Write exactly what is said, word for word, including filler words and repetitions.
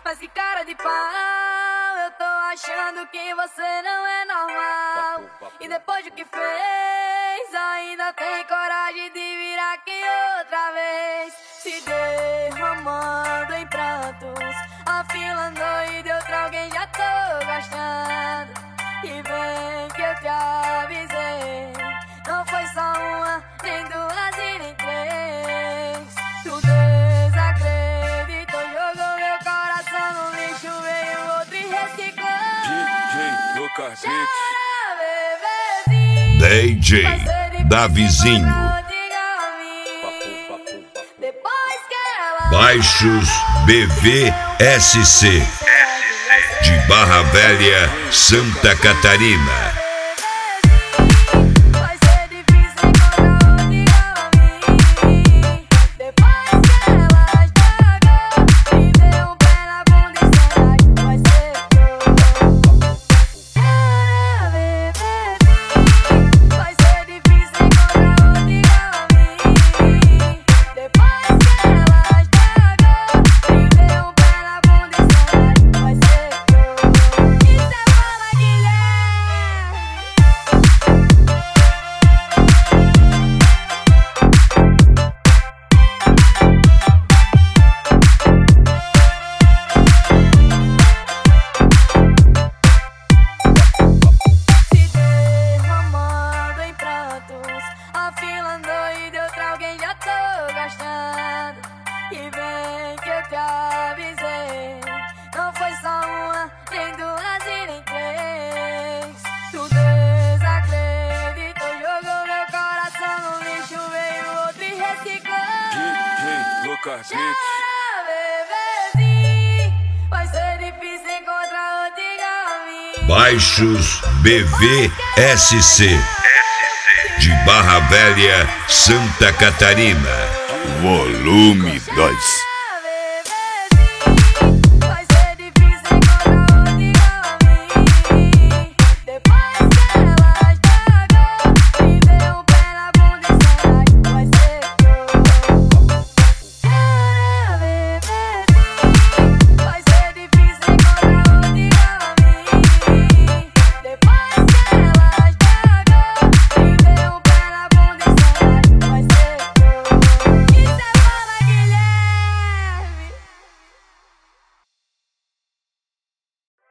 Mas que cara de pau, eu tô achando que você não é normal. E depois do que fez, ainda tem coragem de vir aqui outra vez. Se derramando em prantos, afilando e de outra alguém já tô gastando. E bem que eu te avisei, não foi só uma, nem duas e nem três. Tu desacreditou, jogou meu coração no lixo, veio outro e reciclou. D J Lucas Bebezinho, D J Davizinho. Baixos B V S C de Barra Velha, Santa Catarina. Afilando e de outra alguém já tô gastando. E bem que eu te avisei, não foi só uma, nem duas e nem três. Tu desacreditou, jogou meu coração no lixo, veio outro e reciclou. D J Lucas Chora, bebezinho, vai ser difícil encontrar outro igual a mim. Baixos B V S C de Barra Velha, Santa Catarina. Volume dois.